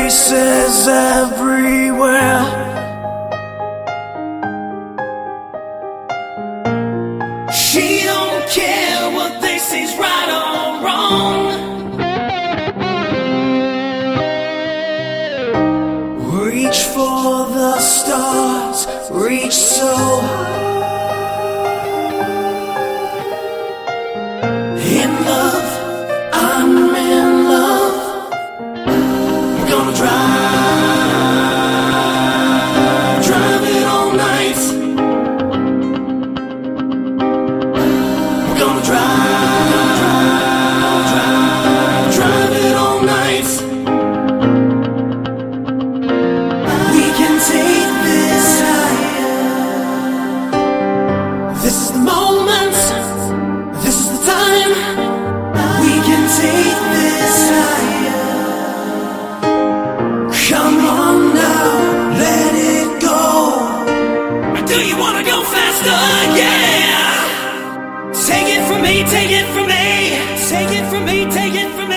faces everywhere. She don't care what they say's right or wrong. Reach for the stars, reach so high. In love, I'm in love. We're gonna drive it all night. We're gonna drive it all night. We can take this higher. This is the moment. This is the time. We can take this higher. Come on now, let it go. Do you wanna go faster? Yeah. Take it from me, take it from me, take it from me, take it from me.